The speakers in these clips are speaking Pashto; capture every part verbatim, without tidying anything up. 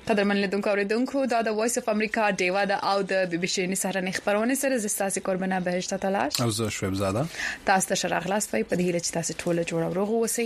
قدرمن لیدونکو اوریدونکو دا د وایس اف امریکا دیوا د او د بي بي سي نسرنې خبرونه سره زستاسي قربانه بهشت تلاش او زه شویب زاده تاسو ته شراغلاس په دې هیله چې تاسو ټول جوړ او روغ اوسئ.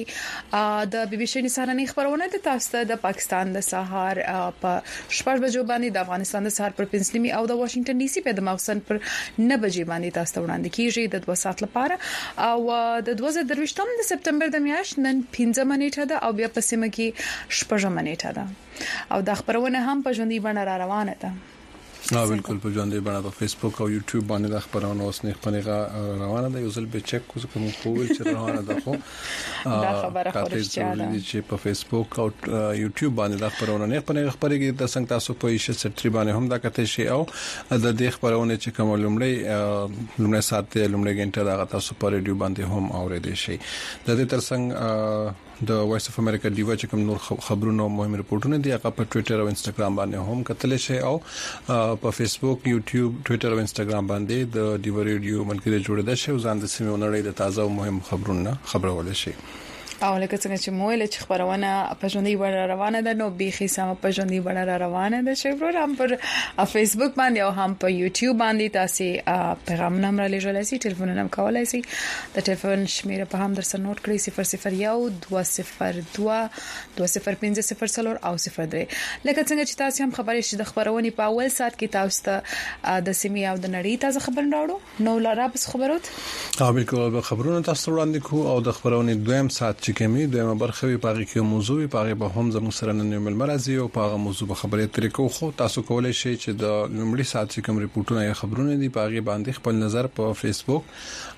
د بي بي سي نسرنې خبرونه د تاسو د پاکستان د سهار په شپږ بجو باندې د افغانستان د سهار پر پنځلمي او د واشنگټن ډي سي په د موسن پر نه بجې باندې تاسو ته وړاندې کیږي د دوه ساعت لپاره او د دوه زره درویشتم د سپتمبر د میاشت نن پنځه منېټه ده او بیا په سیمه کې شپږ منېټه ده او د خبرونه هم په ژوندۍ بڼه را روانه ده. ها بالکل په ژوندۍ بڼه په فیسبوک او یوټیوب باندې د خبرونو اوس نه خبرونه روانه ده. یو ځل به چک کوم کوم چې روانه ده خو دا خبره خورشته ده چې په فیسبوک او یوټیوب باندې د خبرونو نه خبرونه خبرېږي د څنګه تاسو په ایشه ستري باندې هم دا کته شي او د دې خبرونه چې کوم لومړی لومړی سات لومړی غنټه دا تاسو په ریډیو باندې هم اورېدئ شي. د دې ترڅنګ د وایس اف امریکا دیوا چې کوم نور خبرونه او مهم رپورټونه دي هغه په ټوئیټر او انستګرام باندې هم کتل شي او په فیسبوک یوټیوب ټوئیټر او انستګرام باندې د دیوا ریډیو ملګری جوړ ده شي او ځان د سیمه نړۍ د تازه او مهم خبرونه خبرول شي. او لکه څنګه چې مویل چې خبرونه په ژوندۍ بڼه روانه ده نو بيخي سم په ژوندۍ بڼه روانه ده چې پروګرام پر فیسبوک باندې او هم په یوټیوب باندې تاسو پیغام نمبر لږه سي ټلیفون نمبر کولای سي د ټلیفون شمیره په هم درسره نوٹ کړئ صفر صفر یو دوه صفر دوه دوه صفر پنځه صفر څلور او صفر درې. لکه څنګه چې تاسو هم خبرې شي د خبرونې په اول سات کې تاسو ته د سیمې او د نړۍ تازه خبر راوړو نو لاره بس خبرات ها بالکل خبرونه تاسو وړاندې کو او د خبرونې دویم سات چې کمی دویمه برخه وی پاره کې موضوع وی پاره به هم زموږ سره نن مل مرزي او پاره موضوع به خبرې طریقو خو تاسو کولای شئ چې د لومړي سات چې کوم ریپورتونه یا خبرونه دي پاره باندې خپل نظر په فیسبوک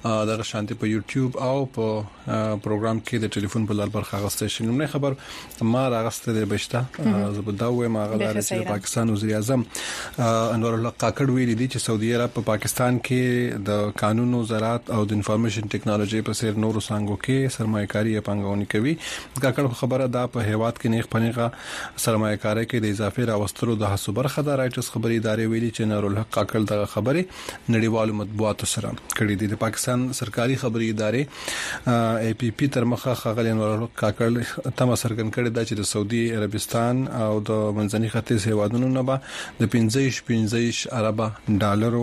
د شانتي په یوټیوب او په پروګرام کې د ټلیفون په لار برخه غوښته شي. نو خبر ما راغسته د بشته زبدا و ما غلار چې پاکستان وزیر اعظم انور الله کاکړ ویلي دي چې سعودي عرب په پاکستان کې د قانون وزارت او د انفارمیشن ټیکنالوژي په سر نورو څنګه کې سرمایه‌کاري یا پنګونې کوي. کاکړ خبره دا په هیواد کې نه خپنیغه سرمایه‌کاري کې د اضافي راوستلو د حساب برخه د رائټرز خبري ادارې ویلي چې نور الحق کاکړ د خبري نړیوالو مطبوعاتو سره کړي دي. د پاکستان سرکاري خبري ادارې ای پی پی تر مخه خغلی نور الحق کاکړ تم سرګن کړي دا چې د سعودي عربستان او د منځني ختیځ هیوادونو نه به د پنځه پنځه اربه ډالرو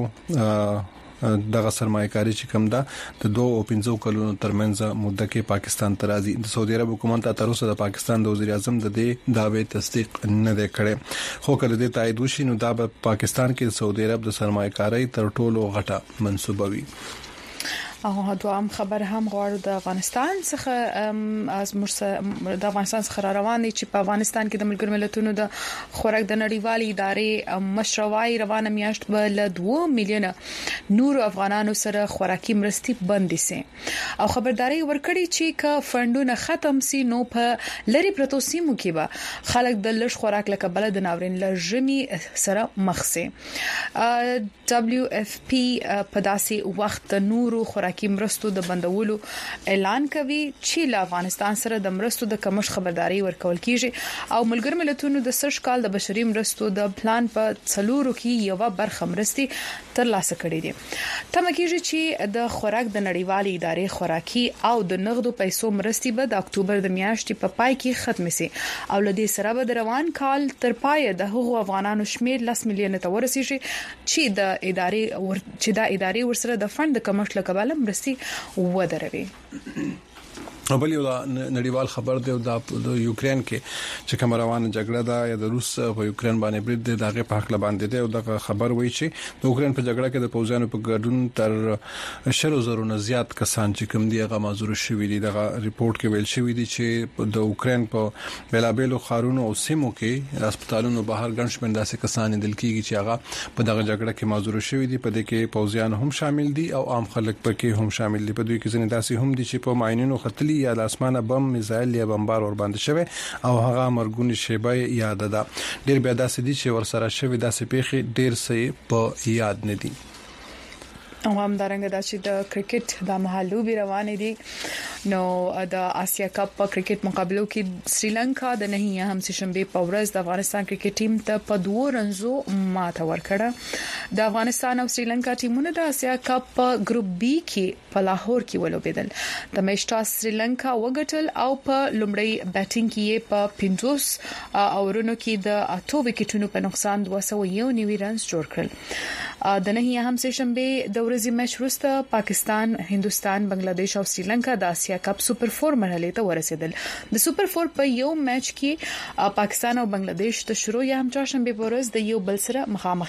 دغه سرمایه‌کاري چې کوم ده د دوه او پنځه کلونو ترمنځ مدته کې پاکستان ترازی د سعودي عرب حکومت تر اوسه د پاکستان د وزیر اعظم د دې داوی تصدیق نه دی کړی خو کله د تایید وشي نو دا په پاکستان کې سعودي عرب د سرمایه‌کاري تر ټولو غټه منسوبه وي. او دوام خبر هم غواړو د افغانستان څخه از مرسه د افغانستان څخه روان دي چې په افغانستان کې د ملګرو ملتونو د خوراک د نړیوالې ادارې مشروعي روانه میاشت بل دوه میلیونه نور افغانانو سره خوراکي مرستې بندي سي او خبرداري ورکړي چې ک فندونه ختم سي نو په لری پروتو سیمو کې به خلک د لږ خوراک لکه بل د ناورین لژمي سره مخ سي. دبليو اف پی په داسې وخت نورو خوراکي کی مرستو د بندولو اعلان کوي چې له افغانستان سره د مرستو د کمښت خبرداري ورکول کیږي او ملګر ملتونو د سرش کال د بشري مرستو د پلان په څلورو کې یو برخه مرستي تر لاسه کړې دي. تم کیږي چې د خوراک د نړیوالې ادارې خوراکي او د نغدو پیسو مرستي به د اکتوبر د میاشتې په پای کې ختم سي او لدې سره به د روان کال تر پای د هغو افغانانو شمیر لس میلیونه ته ورسیږي چې د ادارې ور... چې د ادارې ورسره د فند د کمښت لکباله مرستي ودروي. او بل یو نړیوال خبر دی د یوکرين کې چې کوم روانه جګړه ده یا د روس په یوکرين باندې برید دی دغه په حق باندې دی او د خبر وایي چې د یوکرين په جګړه کې د پوځیانو په ګډون تر شلو زرو نه زیات کسان چې کوم دی هغه مازور شوی دي. دغه ریپورت کې ویل شوی دی چې د یوکرين په بلابلو خارونو او سیمو کې هسپتالونو بهر ګڼ شمېر داسې کسان دل کېږي چې هغه په دغه جګړه کې مازور شوی دي. په دې کې پوځیان هم شامل دي او عام خلک پکې هم شامل دي. په دوی کې ځینې داسې هم دي چې په ماینونو خطلي یا د اسمانه بم میزایل یا بمبار ور باندې شوی او هغه مرګونی شیبه یاد ده. ډیر بیا داسې دي چې ورسره شوی داسې پیخي ډیر سي په یاد نه دي. او هم دارنګ د چې د کرکټ د محلوبي روانې دي نو د آسیا کپ په کرکټ مقابلو کې سریلانکا د نه هم سشنبه په ورځ د افغانستان کرکټ ټیم ته په دوه رنزو ماته ورکړه د افغانستان او سریلانکا ټیمونه د آسیا کپ په ګروپ بي کې په لاهور کې ولوبېدل د میچ ټاس سریلانکا وګټل او په لومړی بیټینګ کې په پینځوس اورونو کې د اته وکټونو په نقصان دوه سوه یو نوي رنز جوړ کړل د نه هم سشنبه د ورځې میچ وروسته پاکستان، هندستان، بنگلاديش او سریلانکا د آسیا کپ سوپر فور مرحله ته ورسېدل د سوپر فور په یو میچ کې پاکستان او بنگلاديش د شروع یا هم چاشنبه په ورځ د یو بل سره مخامخ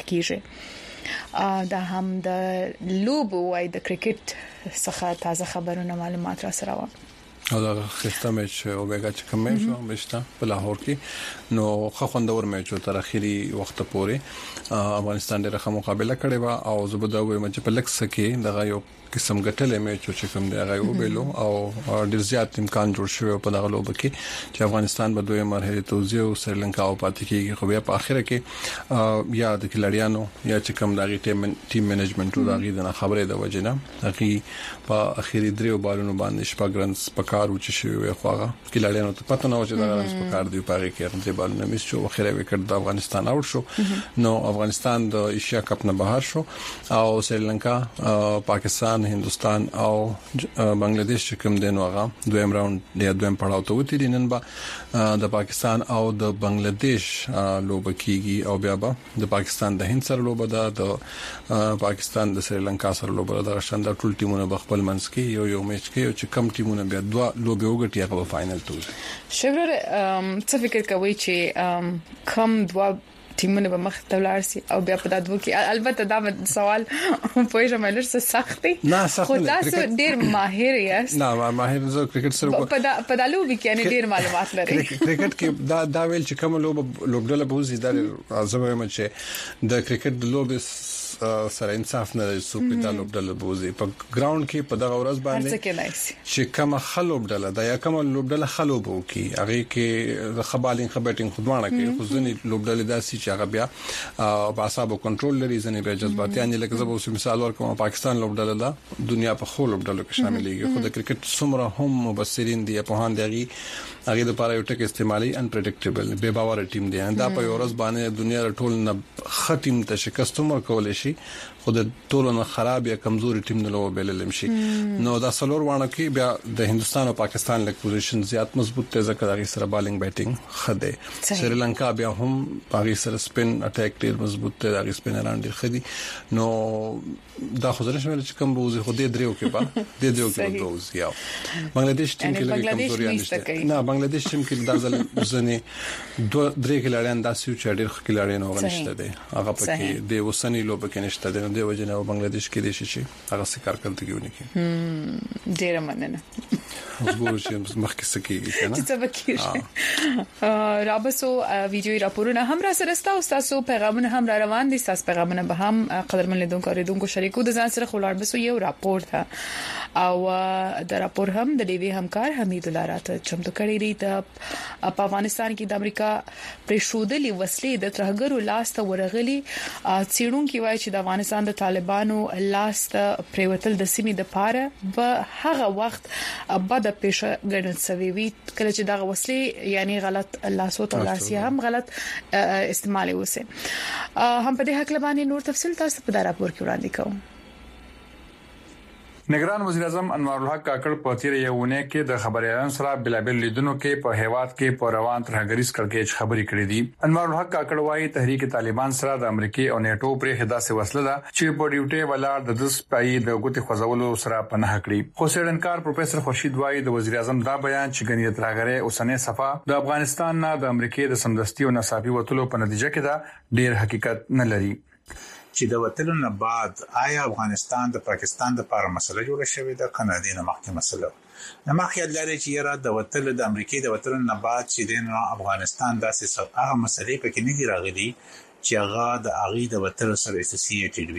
کیږي دا هم د لوب وای د کرکټ څخه تازه خبرونه معلومات را سره و او دا خسته میچ او بیګه چې کوم میچ او بشتا په لاهور کې نو خو خوندور میچ تر اخیری وخت پورې افغانستان ډېر ښه مقابله کړې و او زبده وې مچ په لکس کې دغه یو قسم غټلې میچ چې کوم دی هغه وبېلو او ډېر زیات امکان جوړ شوی په دغه لوب کې چې افغانستان به دوه مرحله توزیع او سریلانکا او پاتې کېږي خو بیا په اخره کې یا د کلړیانو یا چې کوم دغه ټیم ټیم منیجمنت او دغه د خبرې د وجنه هغه په اخیری دریو بالونو باندې شپږرنس پکارو چې شوی خوغه کلړیانو ته پته نه و چې دغه رنس پکار دی په هغه کې رنځ بالونه مس شو اخره وکړ د افغانستان اوټ شو نو افغانستان د ایشیا کپ نه بهر شو او سریلانکا پاکستان هندستان او بنگلاديش کوم دین وغه دویم راوند یا دویم پړاو ته وتی نن با د پاکستان او د بنگلاديش لوب کیږي او بیا به د پاکستان د هند سره لوب ده د پاکستان د سریلانکا سره لوب ده شاند ټول ټیمونه بخپل منځ کې یو یو میچ کې او چې کم ټیمونه بیا دوه لوب وګټي هغه فائنل ته ځي شګر څه فکر کوي چې کم دوه ټیمونه به مخ ته ولاړ شي او بیا په دادو کې البته دا سوال پوهه شمه لر څه سخت دی نه سخت خو تاسو ډیر ماهر یاست نه ماهر زه کرکټ سره په دا په دالو کې یعنی ډیر معلومات لري کرکټ کې دا دا ویل چې کوم لوب لوبډله بوزي دا زما هم چې د کرکټ د لوب سره انصاف نه سوپې د لوبډله بوزي په ګراوند کې په دغه ورځ باندې چې کوم خلوب ډله دا یا کوم لوبډله خلوب وکي هغه کې د خبالین خبرټینګ خدوانه کې خو ځنې لوبډله داسي چې هغه بیا په اعصابو کنټرول لري ځنې به جذباتي لکه زه به مثال ورکوم پاکستان لوبډله دا دنیا په خو لوبډله کې شاملېږي خو د کرکټ څومره هم مبصرین دي په هان دغه هغه د پاره یو ټک استعمالي انپریډکټیبل به باور ټیم دی دا په ورځ باندې دنیا ټول نه ختم ته شکست مر کول شي خو د ټولو نه خراب یا کمزوري ټیم نه لو بلل شي نو دا سلور وانه کې بیا د هندستان او پاکستان لیک پوزیشن زیات مضبوط ته ځکه دغه سره بالینګ بیټینګ خده سریلانکا بیا هم پاکي سره سپین اٹیک ډیر مضبوط ته دغه سپینران ډیر خدي نو دا خو زره شمل چې کوم بوزي خو دې دریو کې با دې دریو کې بوزي یو بنگلاديش ټیم کې لږ کمزوري نشته نه بنگلاديش ټیم کې د ځل ځنې دوه درې کلاړیان داسې چې ډیر کلاړیان وغنښت دي هغه پکې د وسنی لوب کې نشته د دې وجه نه بنگلاديش کې دي شي هغه سکار کړتګیونه کې ډیر مننه وګورئ چې مخکې سکیږي کنه چې څه وکړي رابسو ویډیو راپورونه هم را سره تاسو پیغامونه هم را روان دي تاسو پیغامونه به هم قدرمن لیدونکو اوریدونکو شریکو د ځان سره خلار بسو یو راپور ده او د راپور هم د ډیوی همکار حمید الله راته چمتو کړی دی ته په افغانستان کې د امریکا پرشودلي وسلې د ترهګرو لاس ته ورغلي چیرونکو وایي چې د افغانستان د طالبانو لاس ته پریوتل د سیمې د پاره به هغه وخت بعد پیښه ګڼل شوی وي کله چې دغه وسلې یعنی غلط لاسو ته لاسي هم غلط استعمال وسه هم په دې حق لبانې نور تفصیل تاسو په دا راپور کې وړاندې کوم نگران وزیر اعظم انوار الحق کاکړ په تیر یوونه کې د خبريالانو سره بلابل لیدونکو کې په هیواد کې په روان ترهګریز کړکېچ خبري کړې دي انوار الحق کاکړ وايي تحریک طالبان سره د امریکای او نیټو پرې خداسه وسله ده چې په ډیوټي ولر د دس پای د ګوتې خوځولو سره پناه کړی خو سیډنکار پروفیسور خورشید وايي د وزیر اعظم دا بیان چې غنیت راغره اوسنه صفه د افغانستان نه د امریکای د سمدستي او نصابي وټلو په نتیجه کې دا ډیر حقیقت نه لري چې د وټلو نه بعد آیا افغانستان د پاکستان د لپاره مسله جوړه شوې ده کنه دینه مخکې مسله نه مخکې لري چې یاره د وټلو د امریکای د وټلو نه بعد چې دینه افغانستان داسې هغه مسلې پکې نه راغلي چې هغه د اغي د وټلو سره اساسيټډ وي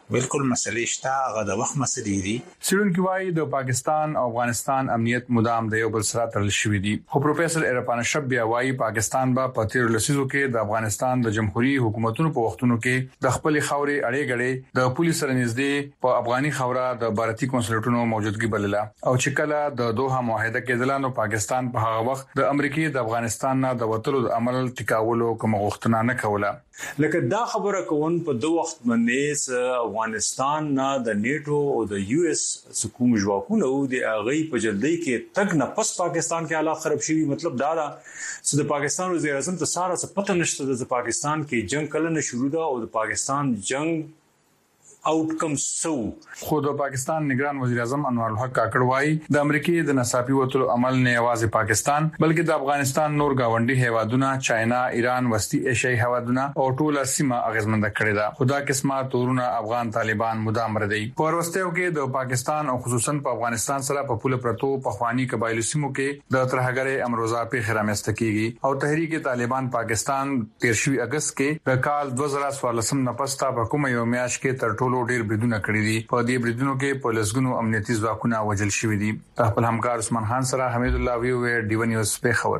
بالکل مسلې شته هغه د وخت مسلې دي. سیرونکو وايي د پاکستان او افغانستان امنیت مدام د یو بل سره تړل شوی دی. خو پروفیسور ایرپان شب بیا وايي پاکستان با په تیر لسیزو کې د افغانستان د جمهوریت حکومتونو په وختونو کې د خپل خاورې اړې غړې د پولیس سره نږدې په افغاني خوره د بھارتي کنسولټونو موجودګي بلله او چې کله د دوه معاهده کې دلانو پاکستان په هغه وخت د امریکای د افغانستان نه د وټلو د عمل ټیکاولو کوم غوښتنه نه کوله. لکه دا خبره کوون په دوه وخت باندې افغانستان نه د نیټو او د یو اس حکومت ځواکونو د اغي په جلدی کې تک نه پس پاکستان کې حالات خراب شي. مطلب دا دا چې د پاکستان وزیر اعظم ته ساره څه پته نشته د پاکستان کې جنگ کله نه شروع ده او د پاکستان جنگ آوټکم سو. خو د پاکستان نگران وزیر اعظم انوار الحق کاکړ وايي د امریکای د نصابي وټلو عمل نه یوازې پاکستان بلکې د افغانستان نور گاونډي هیوادونه چاینا، ایران، وسطي ایشیايي هیوادونه او ټول سیمه اغیزمنده کړې ده. خدا قسمه تورونه افغان طالبان مدام ردی په ورستیو کې د پاکستان او خصوصا په افغانستان سره په پوله پرتو په خواني قبایلو سیمو کې د ترهګرې امروزه په خرامسته کیږي او تحریک طالبان پاکستان تیرشوي اگست کې د کال دوه زره څوارلسم نه پستا په کومه یو میاشت کې تر ټولو ډیر بریدونه کړی دي. په دې بریدونو کې په لسګونو امنیتي ځواکونه وژل شوي دي. خپل همکار عثمان خان سره حمید الله ویو ډیو نیوز په خبر.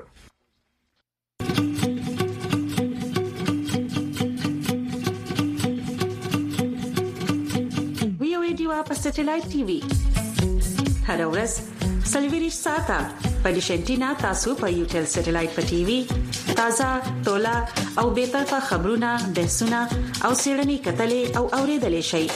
ویو ډیو په سټلایټ ټي وي هر ورځ سلویریش ساته په دیشنټینا تاسو په یوټل سټلایټ په ټي وي تازه تولا او به طرفه خبرونه بحثونه او سیړنی کتلې او اوریدلې شي.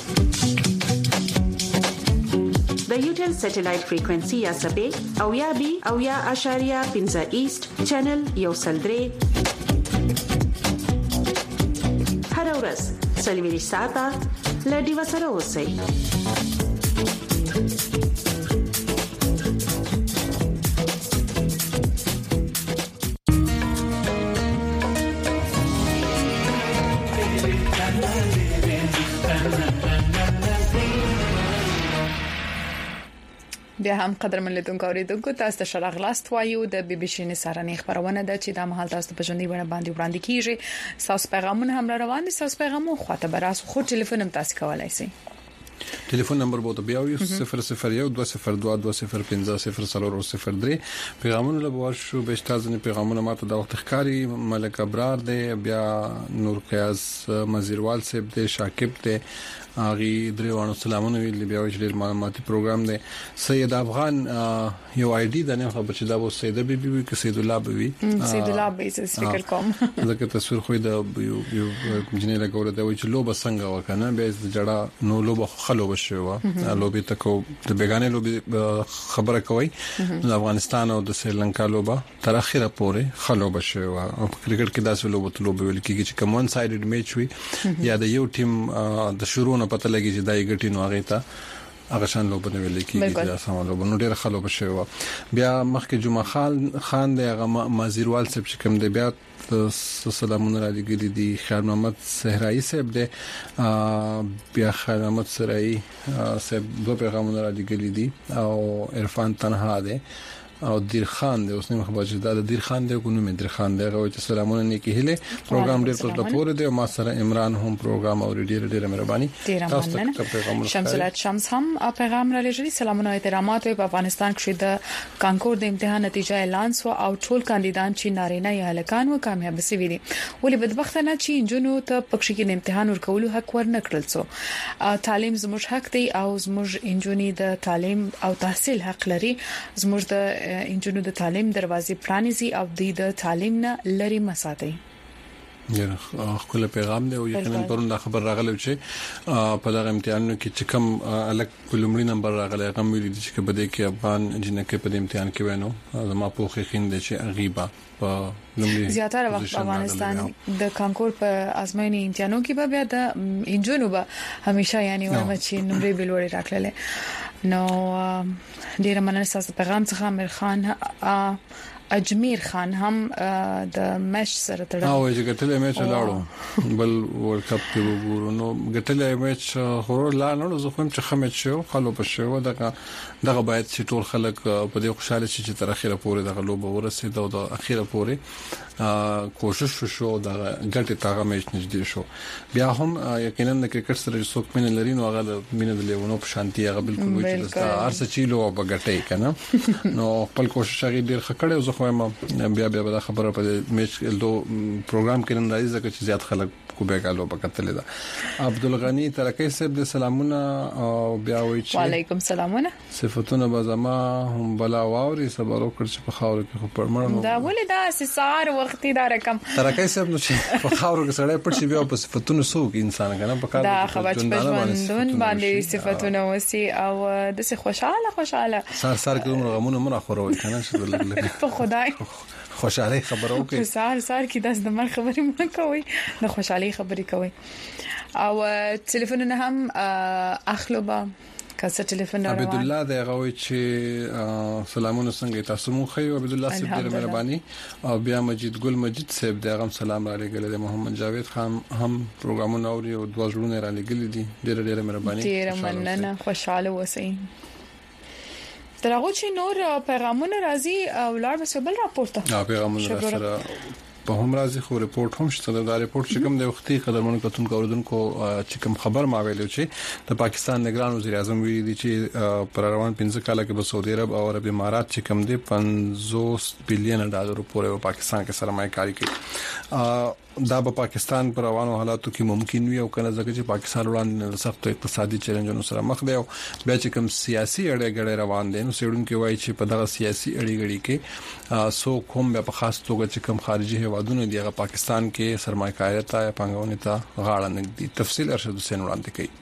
د یوټل سټلایټ فریکوئنسي یا سبې او یا بي او یا اشاریه پنځه ایست چینل یو سلدري هر ورځ سلویریش ساته لډي وسره اوسئ. بیا هم قدرمن لیدونکو اوریدونکو تاسو ته شرغلاست وایو د بي بي سي نسارنې خبرونه ده چې د مهال تاسو په ژوندۍ ونه باندې وړاندې کیږي. تاسو پیغامونه هم روان دي. تاسو پیغامو خواته براس خو ټلیفون هم تاسو کولای شئ. ټلیفون نمبر بوته بیا یو صفر صفر یو دوه صفر دوه دوه صفر پنځه صفر صفر صفر درې پیغامونه لبوار شو به تاسو پیغامونه ماته د وخت ښکاری ملک ابرار دی بیا نور قیاس مزیروال صاحب دی شاکب دی اغي دریوانو سلامونه ویل بیا ویل ډیر معلوماتي پروګرام دی. سید افغان یو آی ډی د نه خبر چې دا وو سید بي بي وي که سید الله بي وي سید الله بي څه فکر کوم لکه تصویر خو د یو یو جنې لګول دا وی چې لوب څنګه وکنه به جړه نو لوب خلو بشو لوب ته کو د بیگانه لوب خبره کوي د افغانستان او د سریلانکا لوب تر اخره پورې خلو بشو او کرکټ کې داسې لوب لوب ویل کیږي چې کوم ون سایډډ میچ وي یا د یو ټیم د شروع نه پته لګي چې دای ګټي نو هغه ته هغه شان لوب نه ویل کیږي دا سم لوب نو ډیر خلو بشو بیا مخکې جمعه خان خان دغه مازیروال صاحب چې کوم دی بیا سلامونه را لګیلي دي. خیر محمد صحرایی صاحب دی بیا خیر محمد صحرایی صاحب دوه پیغامونه را لګیلي دي او عرفان تنها دی او دیر خان دی اوس نه خبر چې دا د دیر خان دی کو نو مې دیر خان دی غوښتل چې سلامونه نیکی هله پروګرام ډیر پر پوره دی او ما سره عمران هم پروګرام او ډیر ډیر مهرباني تاسو ته پیغام شمس الات شمس هم پیغام را لېږلی. سلامونه احترامات په افغانستان کې د کانکور د امتحان نتیجه اعلان سو او ټول کاندیدان چې نارینه یا هلکان و کامیاب شوي دي ولې بدبختانه چې انجونو ته پکښې کې امتحان ورکولو حق ورنکړل سو. تعلیم زموږ حق دی او زموږ انجونی د تعلیم او تحصیل حق لري. زموږ د انجونو د تعلیم دروازې پرانیزي او د تعلیم نه لري مساتي. یره خپل پیغام دی او یقینا پرون دا خبر راغلی چې په دغه امتحانونو کې چې کوم الک کلمړي نمبر راغلی هغه مې دي چې بده کې افغان جنکه په امتحان کې وینو زما په خوخین دي چې غیبا په لومړي زیاتره وخت افغانستان د کانکور په ازموینې امتحانونو کې به بیا د انجونو به همیشه یعنی ورته چې نمبر بلوري راکړل نو ډیر مننه تاسو پیغام څخه امیر خان اجمیر خان هم د میچ سره تړل او چې ګټلې میچ لاړو بل ورلد کپ کې وګورو نو ګټلې میچ خورو لا نه زه هم چې خمت شو خلو په شو دغه دغه باید چې ټول خلک په دې خوشاله شي چې تر اخره پورې دغه لوب ورسېد او د اخره پورې کوشش وشو د ګټې تاغه میچ نږدې شو بیا هم یقینا د کرکټ سره څوک مين لري نو هغه مين د لیونو په شانتي هغه بالکل وایي چې ارڅ چیلو او بغټي کنه نو خپل کوشش هغه ډیر خکړې زه خو ما بیا بیا د خبره په میچ دو پروګرام کې نن راځي ځکه چې زیات خلک کو به کالو پکتل دا عبدالغنی ترکی صاحب د سلامونه او بیا وایي چې وعلیکم سلامونه صفاتونه بزما هم بلا واوري صبر وکړ چې په خاور کې خو پرمړنو دا ولې دا سار وختي دا رقم ترکی صاحب نو چې په خاور کې سړی پټ شي بیا په صفاتونو سوق انسان کنه په کار دا خبر چې ژوندون باندې صفاتونه وسی او د څه خوشاله خوشاله سار سار کې عمر غمونه مر خورو کنه چې لګ په خدای خوشاله خبرو کې سار سار کې داس د مر خبرې مې کوي د خوشحالي خبرې کوي او ټلیفون هم اخلو با کاسه ټلیفون راوړ عبد الله د غوي چې سلامونه څنګه تاسو مو خو عبد الله صاحب ډېر مهرباني او بیا مجید ګل مجید صاحب دغه سلام را لګل د محمد جاوید خان هم پروګرامونه اوري او د وژړونه را لګل دي ډېر ډېر مهرباني ډېر مننه خوشاله اوسئ ترغه چې نور پیغامونه راځي او لار به بل راپورته ها پیغامونه سره په هم راځي خو ریپورت هم شته دا ریپورت چې کوم د وختي قدرمنو کتونکو اوردونکو چې کوم خبر ما ویلو چې د پاکستان نگران وزیر اعظم ویلي دي چې پر روان پنځه کاله کې به سعودي عرب او عرب امارات چې کوم دي پنځوس بلین ډالر پورې پاکستان کې سرمایه کاری کوي دا په پاکستان پر روانو حالاتو کې ممکن وي او کنه ځکه چې پاکستان وړاندې سخت اقتصادي چیلنجونو سره مخ دی او بیا چې کوم سیاسي اړه غړې روان دي نو سیډون کې وایي چې په دغه سیاسي اړه غړي کې سو کوم په خاص توګه چې کوم خارجي هوادونه دی هغه پاکستان کې سرمایه‌کاري ته یا پنګونې ته غاړه نږدې تفصیل ارشد حسین وړاندې کوي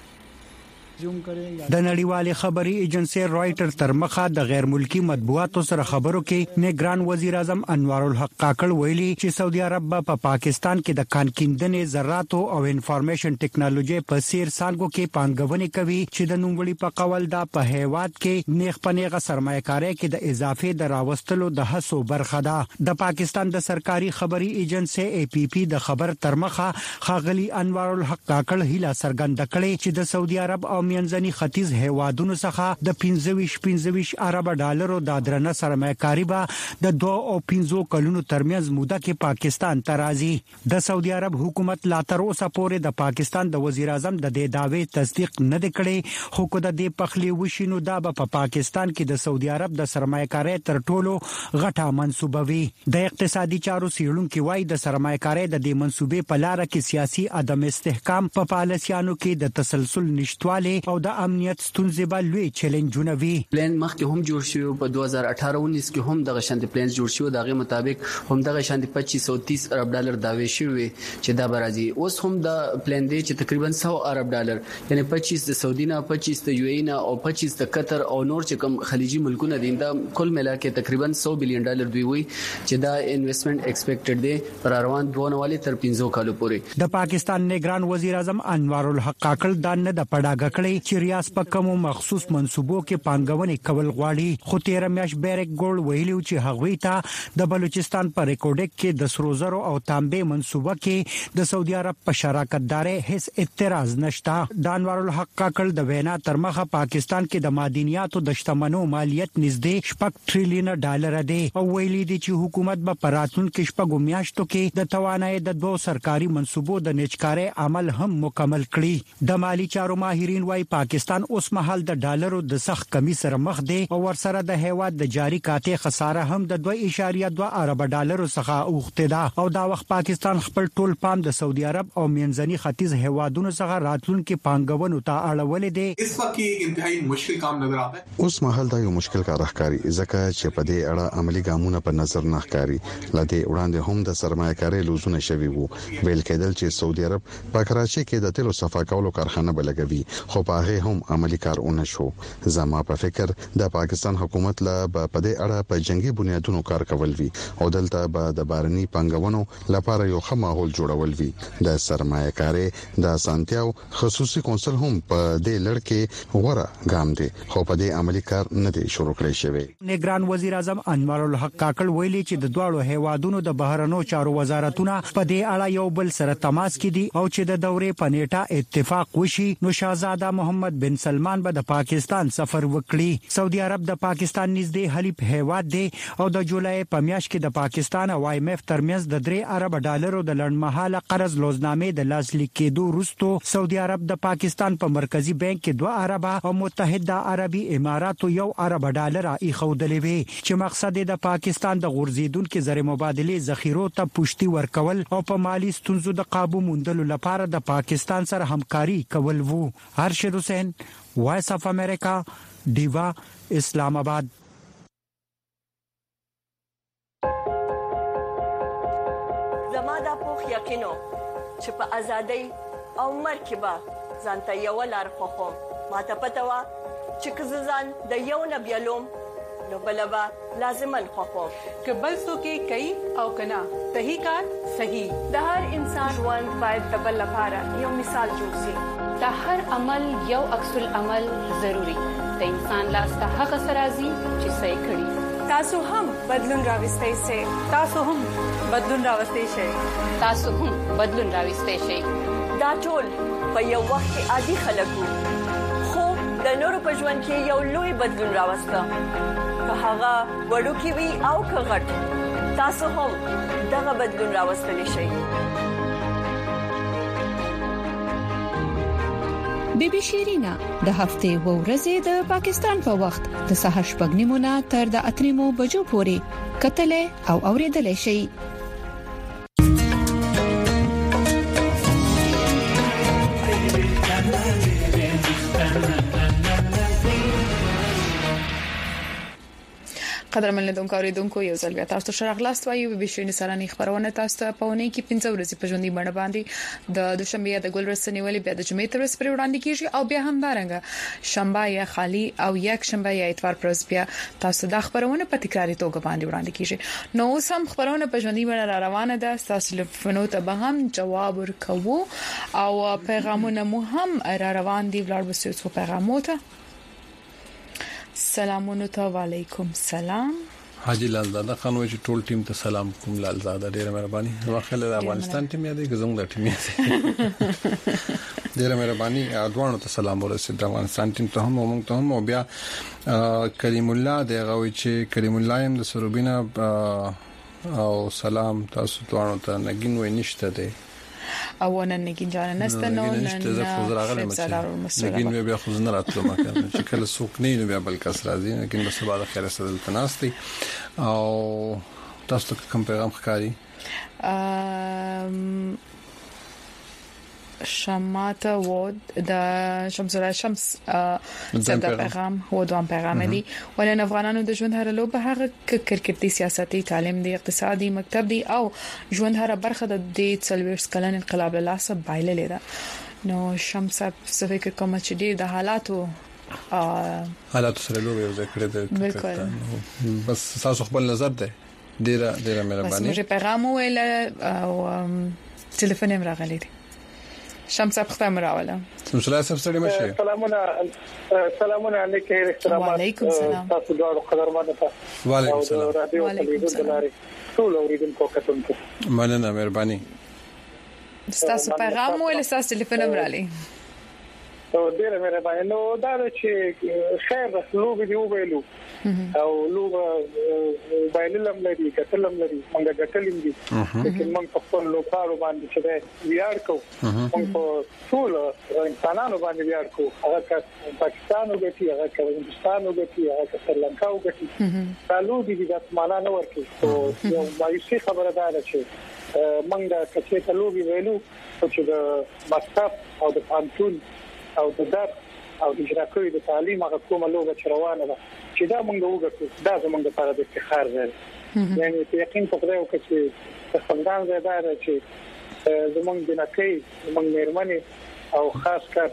د نړیوالې خبري ایجنسی رائټر تر مخه د غیر ملکی مطبوعاتو سره خبرو کې نگران وزیر اعظم انوار الحق کاکړ ویلي چې سعودي عرب په پاکستان کې د کانکیندنې ذراتو او انفارمیشن ټیکنالوژي په سیر سانګو کې پانګونې کوي چې د نوموړي په قول دا په هیواد کې نیغ پنیغه سرمایه‌کاري کې د اضافه د راوستلو د هڅو برخه ده د پاکستان د سرکاري خبري ایجنسی ای پی پی د خبر تر مخه خاغلی انوار الحق کاکړ هیله څرګنده کړې چې د سعودي عرب او منځني ختیځ هیوادونو څخه د پنځه ویشت ارب ډالرو د درنه سرمایه‌کاري به د دوه او پنځه کلونو ترمنځ موده کې پاکستان ته راځي د سعودي عرب حکومت لا تر اوسه پورې د پاکستان د وزیر اعظم د دې داوی تصدیق نه کړي خو کو د دې پخلی وشینو دا په پاکستان کې د سعودي عرب د سرمایه‌کاري تر ټولو غټه منسوبه وي د اقتصادي چارو سیړونکو وای د سرمایه‌کاري د دې منسوبې په لار کې سیاسي عدم استحکام په پالیسیانو کې د تسلسل نشټواله او د امنیت ستونزې به لوی چیلنجونه وي پلان مخکې هم جوړ شو په دوه زره اټھارہ اونیس کې هم دغه شانتي پلانز جوړ شو دغه مطابق هم دغه شانتي پچیس سو تیس ارب ډالر داوي شوی چې دا برازي اوس هم د پلان دی چې تقریبا سو ارب ډالر یعنی پچیس د سعودي نه پچیس د یو ای نه او پچیس د قطر او نور چې کوم خلیجي ملکونه دي دا کل ملا کې تقریبا سو بلین ډالر دوی وي چې دا انویسټمنٹ ایکسپیکټډ دی پر روان دوه نوالي تر پنځه کالو پورې د پاکستان نگران وزیر اعظم انوار الحق کاکړ دا نه د پډاګه کړی چې ریاض په کوم مخصوص منسوبو کې پانګونې کول غواړي خو تیر میاش بیرک ګول ویلو چې هغوی ته د بلوچستان پر ریکورډک کې د سروزرو او تانبې منسوبه کې د سعودي عرب په شراکت دارې هیڅ اعتراض نشته د انوار الحق کاکړ د وینا تر مخه پاکستان کې د معدنیاتو د شتمنو مالیت نږدې شپږ ټریلیون ډالر دی او ویلي دي چې حکومت به پراتون کې شپږ میاشتو کې د توانایي د دوه سرکاري منسوبو د نچکاري عمل هم مکمل کړي د مالی چارو ماهرین وايي پاکستان اوس مهال د ډالرو د سخت کمی سره مخ دی او ورسره د هیواد د جاری کاته خساره هم د دوه اعشاریه دوه ارب ډالرو څخه اوخته ده او دا وخت پاکستان خپل ټول پام د سعودي عرب او منځني ختیځ هیوادونو څخه راتلونکو پانګونو ته اړولې دي اس وخت کې انتهایی مشکل کام نظر آتا ہے اوس مهال دا یو مشکل کار ښکاري ځکه چې په دې اړه عملی ګامونه په نظر نه ښکاري لته وړاندې هم د سرمایه‌کاري لوزونه شوي وو ویل کېدل چې سعودي عرب په کراچي کې د تیلو صفا کولو کارخانه بلګوي خو خو په هغه هم عملی کار ونه شو. زما په فکر د پاکستان حکومت لا په دې اړه په جنگي بنیادونو کار کول وی او دلته به د بارني پنګونو لپاره یو ښه ماحول جوړول وی. د سرمایه کاري د سانتیاو خصوصي کونسل هم په دې لړ کې غوړه ګام دي خو په دې عملی کار نه دی شروع کړی شوی. نگران وزیر اعظم انوار الحق کاکړ ویلي چې د دواړو هیوادونو د بهرنیو چارو وزارتونه په دې اړه یو بل سره تماس کې دي او چې د دورې په نیټه اتفاق وشي نو شاهزاده محمد بن سلمان به د پاکستان سفر وکړي. سعودي عرب د پاکستان نږدې حلیف هیواد دی او د جولای په میاشت کې د پاکستان او آی ایم ایف ترمنځ د درې ارب ډالرو د لړمحاله قرض لوزنامې د لاسلیک کېدو وروسته سعودي عرب د پاکستان په مرکزی بانک کې دوه ارب او متحده عربي اماراتو یو ارب ډالر ایښودلې وي چې مقصد د پاکستان د غورځیدونکو زر مبادله ذخیرو ته پشتي ورکول او په مالی ستونزو د قابو موندلو لپاره د پاکستان سره همکاري کول وو. ارشد حسین، وایس اف امریکا، دیوا، اسلام آباد. زما د پوخ یقینو چې په ازادۍ او مرکبه ځانته یو لار خوخم ماته پته وا چې کززان د یو نبیلوم نو بلبا لازمن خوخم که بل څوک کوي او کنا صحیح کار صحیح. د هر انسان ژوند باید د بل لپاره یو مثال جوړ شي. د هر عمل یو عکس العمل ضروری. د انسان لاس ته هغه سرازي چې صحیح کړي. تاسو هم بدلون راوستئ سي. تاسو هم بدلون راوستئ شئ. تاسو هم بدلون راوستئ شئ. دا ټول په یو وخت کې عادي خلکو خو د نورو په ژوند کې یو لوی بدلون راوسته. که هغه وړوکی وي او که غټ تاسو هم دغه بدلون راوستلی شئ. بی بی شیرینا د هفته و ورځې د پاکستان په وخت د سهار شپږ نیمو تر د اتریمو بجو پورې کتلې او اوریدلې شي. قدرمن لیدونکو اوریدونکو یو ځل بیا تاسو ته راغلاست وایو به بشینی سرانی خبرونه تاسو ته په ونی کې پنځه ورځې په ژوندۍ باندې باندې د دوشنبه د ګل رسنی ولې بیا د جمعې تر ورځې پر وړاندې کیږي او بیا هم دارنګه شنبه یا خالی او یک شنبه یا اتوار پر ورځ بیا تاسو د خبرونه په تکراری توګه باندې وړاندې کیږي. نو اوس هم خبرونه په ژوندۍ باندې را روانه ده. تاسو تلیفونو ته به هم جواب ورکوو او پیغامونه مو هم را روان دي. ولر بسیو پیغامو ته سلامونه ته وعلیکم سلام. حاجی لالزاده خان وایي ټول ټیم ته سلام کوم. لالزاده ډیره مهرباني. واخله د افغانستان ټیم یادې غزم د ټیم یادې ډیره مهرباني. اډوانو ته سلام ورسید د افغانستان ټیم ته هم موږ ته هم او بیا کریم الله دغه وایي چې کریم الله هم د سروبینا او سلام تاسو ټول ته نګین وای نشته دی او نن نګین جان نسته نو نن نګین بیا خو نه راتلو ما کنه چې کله څوک نه نو بیا بل کس راځي لیکن بس بعد خیر سره دلته ناشتي او تاسو ته کوم پیغام ښکاری؟ شماته و د شمسره شمس زده پیغام و دوام پیغام دی ولن افغانانو د ژوند هر لوبه هغه کرکټي سیاسي تعلیم دی اقتصادي مکتب دی او ژوند هر برخه د دې څلويش کلن انقلاب له لاسه بایللې ده. نو شمس څه فکر کوم چې دی د حالاتو حالاتو سره لوبه یو ذکر دی بالکل بس تاسو خپل نظر دی ډیره ډیره مهرباني. بس موږ پیغام ویل او ټلیفون هم راغلی دی. شمس ختم راوله شمس سره مشه سلامونه سلامونه علیکم احترامات. وعلیکم السلام. تاسو ډېر قدرمنه تاسو. وعلیکم السلام. رادیو ټلویزیون ټول اوریدونکو کتونکو مننه مهرباني. تاسو پیغام ول تاسو ټلیفون امرالي او ډیره مهرباني. نو دا چې خیر رسلو ویډیو ویلو او لو باندې لري کتلم لري موږ غټلم دي لیکن موږ په خپل لوکارو باندې چې ویار کو موږ په ټول انسانانو باندې ویار کو هغه پاکستان وګټي هغه هندستان وګټي هغه سریلانکا وګټي تعالو دي د معنا نه ورکي او یو مایوسي خبره ده چې موږ کچې تعالو ویلو چې د مکتب او د پانتون او د درس او اجرا کوي د تعلیم هغه کومه لوګه چروانه ده چې دا موږ وګورو دا زموږ لپاره د افتخار دی. یعنی په یقین په خدای وکړي چې څنګه زیاده ده چې زموږ د نکي زموږ مېرمنې او خاص کر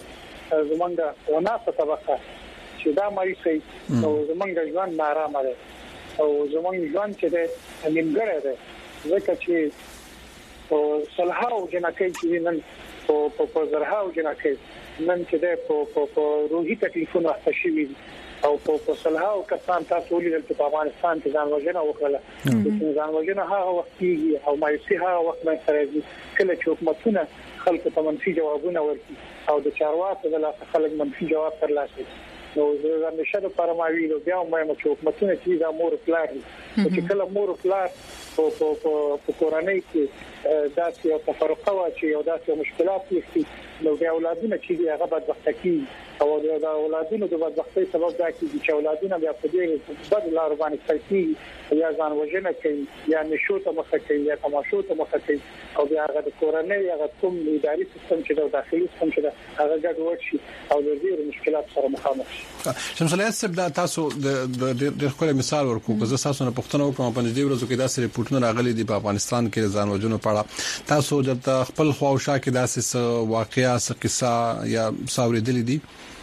زمونږ وناسه طبقه چې دا مایوسي او زمونږ ځوان نارامه ده او زمونږ ځوان چې ده نیمګړی ده ځکه چې او صلحاو جنکې چې نن په په زرهاو جنکې نن چې ده په په روحي تکلیفونو احتشوي او په صلحاو کسان تاسو ولې په افغانستان کې ځان وژنه وکړه چې ځان وژنه هغه وخت کې او مایوسي هغه وخت نه سره کله چې حکومتونه خلکو ته منفي جوابونه ورکړي او د چارواکو د لاسه خلک منفي جواب ترلاسه نو زه همیشه د پرماویلو بیا هم چې حکومتونه چې د مور پلان چې کله مور پلان په په په کورنۍ کې داسې یو تفرقه وا چې یو داسې مشکلات وي نو د اولادونو چې هغه بدبختي او د اولادونو د بدبختۍ سبب دا کیږي چې اولادونه بیا په دې بد لار باندې سړي یا ځان وژنه کوي یا نشو ته مخ کوي یا تماشو ته مخ کوي او بیا هغه د کورنۍ هغه کوم اداري سیستم چې د داخلي سیستم چې هغه ګډوډ شي او د ډېر مشکلات سره مخامخ شي. شمس الله صاحب دا تاسو د د خپل مثال ورکو که زه تاسو نه پوښتنه وکم په دې ورځو کې داسې ریپورتونه راغلي دي په افغانستان کې ځان وژنو په اړه تاسو د خپل خواوشا کې داسې واقعیا څه قصه یا څاورېدلې دي؟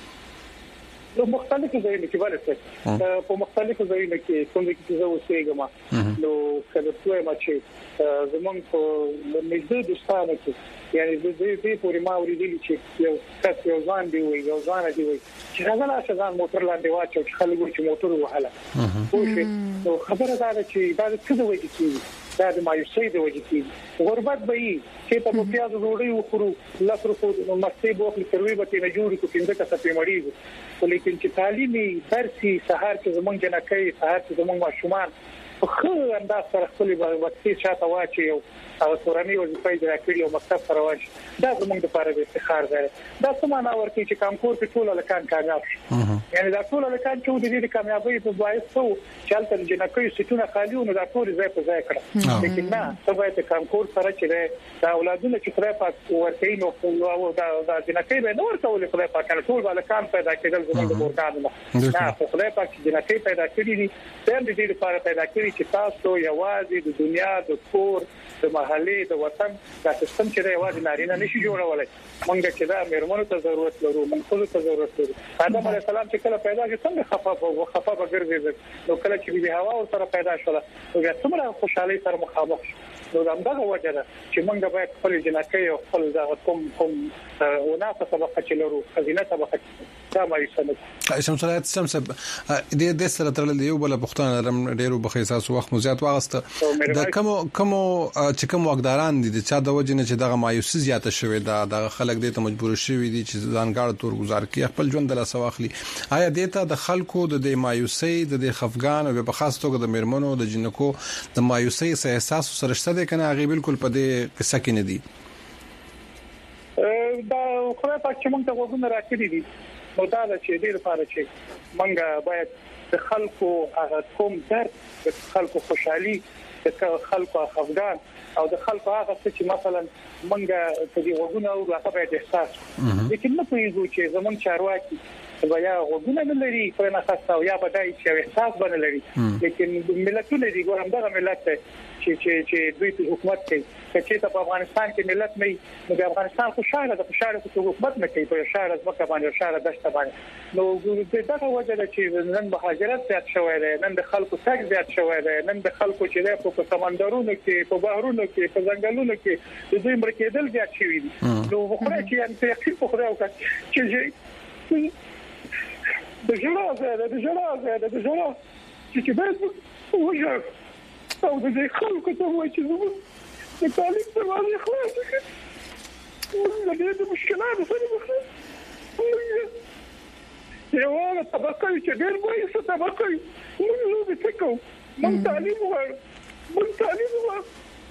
نو مختلفو ځایونو کې ورته په مختلفو ځایونو کې کوم کې زه اوسېږم نو کله څوې ما چې زمونږ په نږدې دوستانو کې یعنی د دې په پورې ما ورېدلی چې یو کس یو ځان دی وي یو ځان دی وي چې هغه لا ځان موټر لاندې واچو چې خلک چې موټر وهاله خو نو خبره دا ده چې دا څه دی وایي چې دا د مایوسۍ د وجې کې غربت به یې چې په پیاز وروړي وخورو لاسو په مکتب وخت تروي به نه جوړي کو کینده کا په مړیږي ولیکن چې تعلیمي درسي سهار کې زمونږ جنکې سهار کې زمونږ ماشومان په خو انداز سره خپل وختي چاته واچي او کورنۍ وظیفې درکړي او مکتب سره واچي دا زمونږ لپاره د افتخار دی دا څه معنا ورته چې کانکور په ټول لکان کامیاب شي یعنی دا ټول لکان چې د دې کامیابی په باعث سو چې تل جنکې ستونه خالي او دا ټول ځای په ځای کړه لیکن نه سبا ته کانکور سره چې دا اولادونه چې خدای پاک ورته نو او دا د جنکې به نور ټول خدای پاک ټول لکان پیدا کېدل زموږ د مورګانو نه خدای پاک جنکې پیدا کړې دي د دې لپاره پیدا کړې چې تاسو یوازې د دنیا د کور د محلي د وطن د سیستم چې د یوازې نارینه نشي جوړولای مونږ چې دا مېرمنو ته ضرورت لرو مونږ ته ضرورت لرو آدم علیه السلام چې کله پیدا شو څنګه خفاف او خفاف ګرځېد نو کله چې د هوا سره پیدا شول نو بیا څومره خوشحالي سره مخامخ شو نو دا همدغه وجه ده چې مونږ باید خپل جنکې او خپل د کوم کوم وناسه طبقه چې لرو خزینه طبقه دا مې سمه شمس الله شمس د دې سره ترل دی یو بل پښتون ډیرو بخیساس وخت مزيات واغسته د کوم کوم چې کوم واقداران دي چې د وجنه چې دغه مایوسي زیاته شوې ده د خلک دې ته مجبور شوي دي چې ځانګړ تور گزار کړي خپل ژوند د لاسه واخلي آیا دې ته د خلکو د مایوسي د خفګان او په خاص توګه د میرمنو د جنکو د مایوسي سه احساس سره شته ده کنه هغه بالکل په دې قصه کې نه دي دا خو په چې موږ ته وګورو راکړي دي نو دا چې دې لپاره چې موږ باید د خلکو هغه کوم درد د خلکو خوشحالي د خلکو خفګان او د خلکو هغه چې مثلا موږ ته دی وګورو او هغه باید احساس لیکن نه پوهیږو چې زمون چارواکي بیا وګونه نه لري په ناساسه او یا بدای چې احساس باندې لري لیکن ملتونه دي ګورم دغه ملت چې چې چې دوی په حکومت کې چې په افغانستان کې ملت نه نو د افغانستان خوشاله د خوشاله په حکومت نه کوي په شهر ځمکه باندې شهر دشت باندې نو دغه وجه ده چې نن مهاجرت زیات شوی دی نن د خلکو تګ زیات شوی دی نن د خلکو چې په سمندرونو کې په بحرونو کې په ځنګلونو کې د دوی مرکېدل زیات شوی دي نو خو چې ان په یقین په خدای وکړي چې د جلا زاده د جلا زاده د جلا چې باید وجه او د دې خلکو ته وایي چې زموږ د تعلیم دروازې خلاصې کړي د دې مشکلاتو سره مخ یو طبقه چې ډېر وایي څه طبقه موږ نو به څه کوو موږ تعلیم غواړو موږ تعلیم غواړو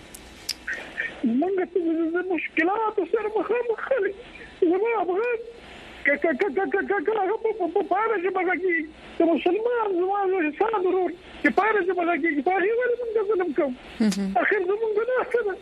موږ د مشکلاتو سره مخامخ خلک زموږ افغان که که که که که که هغه په پاره چې بغاږي د مسلمان زموږ انسان ضرور چې پاره چې بغاږي په هغه ولې موږ ظلم کوو اخر زموږ نه څه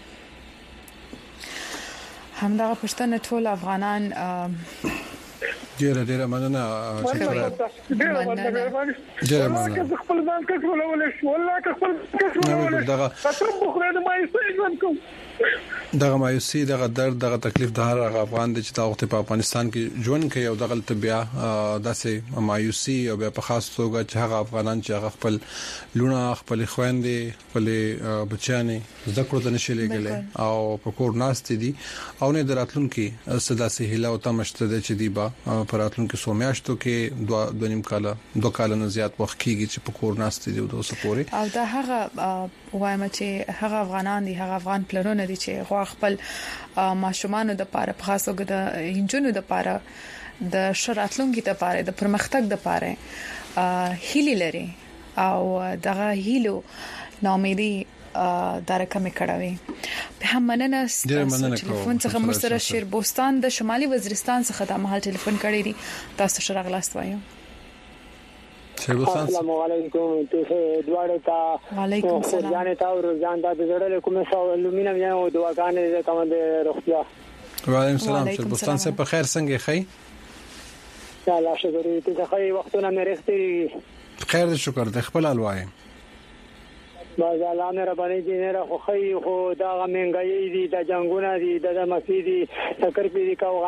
همدغه پښتنه ټول افغانان ډیره ډیره مننه ډیره مننه ډیره مننه خپل ځان کې ولول شو والله که خپل کې ولول دغه تاسو په خره د مایوسي ژوند کوم دغه مایوسي دغه درد دغه تکلیف د هر افغان د چې د وخت په افغانستان کې ژوند کوي او دغه طبيعه داسې مایوسي او په خاص توګه چې هغه افغانان چې هغه خپل لونه خپل خويندې خپل بچیانې ذکر د نشي لګلې او په کور ناست دي او نه دراتلونکو سداسي هله او تمشته د چې دی با پراتلونکو سومیاشتو کې دوه دوه نیم کاله دوه کاله نه زیات وخت کېږي چې په کور ناست دي او د سپوري او دا هغه وایم چې هغه افغانان دي هغه افغان پلرونه دي چې غوا خپل ماشومان د پاره په خاصو کې د هنجونو د پاره د شراتلونکو د پاره د پرمختګ د پاره هیلي لري او دغه هیلو نامیدي دار کم کړوي په هم مننه ټلیفون څخه مستر شیر بوستان د شمالي وزیرستان څخه د محل ټلیفون کړی دي تاسو شرغ لاست وایو السلام علیکم تاسو دواړو ته وعلیکم السلام ځان ته او ځان ته د زړه کومه سوالونه مې او دعاګانې د کوم د روغتیا وعلیکم السلام شیر بوستان څخه په خیر څنګه خی الله شکر دې ته خی وختونه مې رښتې خیر دې شکر دې خپل الوای باز الله مې رباني دې نه خو خی خو دا غمنګي دي د جنگونه دي د مسیدي تکر پی دي کا